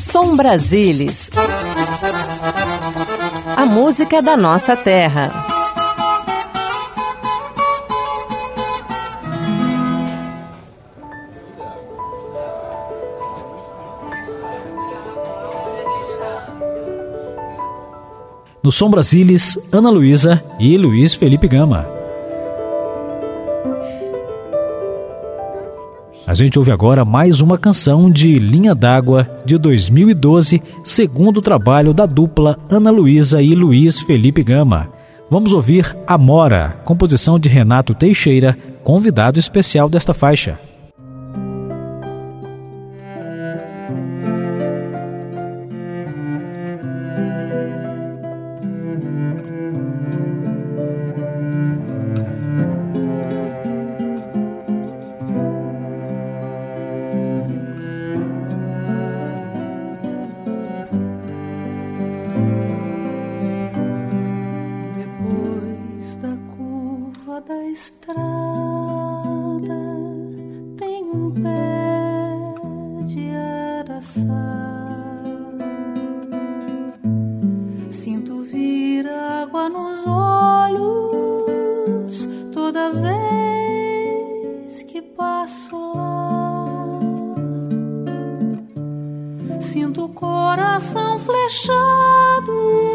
Som Brasilis. A música da nossa terra. No Som Brasilis, Ana Luísa e Luiz Felipe Gama. A gente ouve agora mais uma canção de Linha d'Água de 2012, segundo trabalho da dupla Ana Luísa e Luiz Felipe Gama. Vamos ouvir Amora, composição de Renato Teixeira, convidado especial desta faixa. Sinto o coração flechado,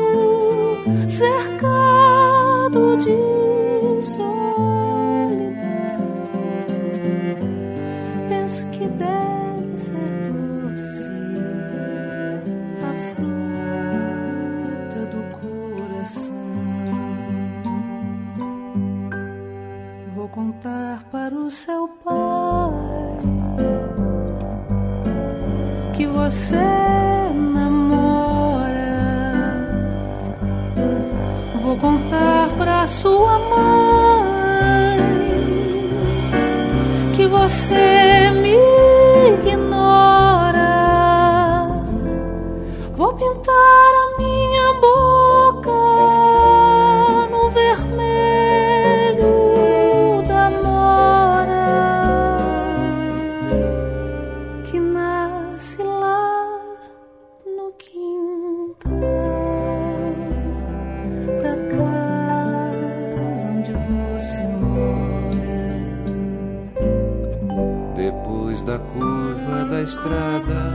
cercado de solidão. Penso que deve ser doce a fruta do coração. Vou contar para o seu pai que você namora. Vou contar pra sua mãe que você me ignora. Vou pintar a minha boca no vermelho da mora que nasce lá no quintal da casa onde você mora. Depois da curva da estrada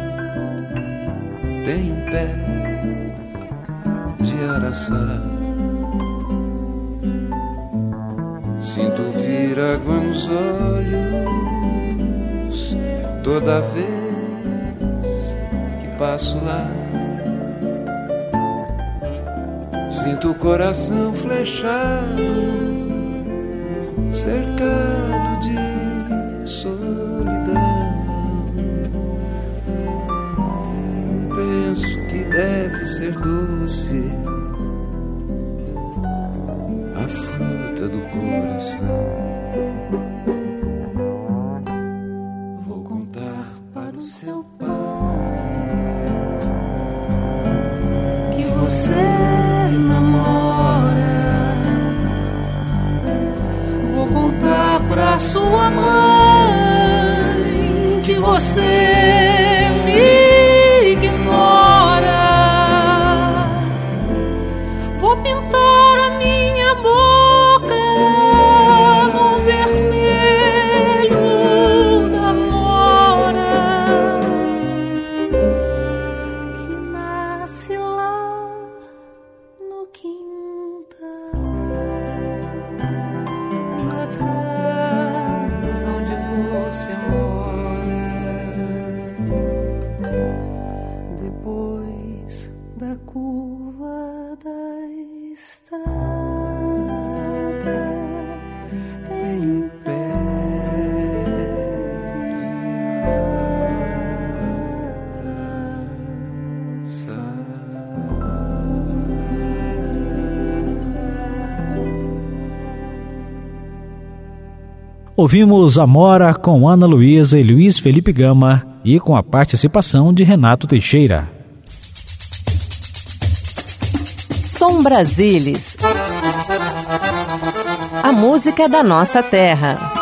tem um pé de araçá. Sinto vir água nos olhos toda vez que passo lá. Sinto o coração flechado, cercado de solidão. Penso que deve ser doce a fruta do coração. Vou contar para o seu pai que você namora. Vou contar pra sua mãe que você me ignora. Vou pintar a minha boca no vermelho da mora que nasce lá no quintal da casa onde você mora. Depois da curva da estrada tem um pé de araçá. Ouvimos Amora com Ana Luísa e Luiz Felipe Gama e com a participação de Renato Teixeira. Som Brasilis. A música da nossa terra.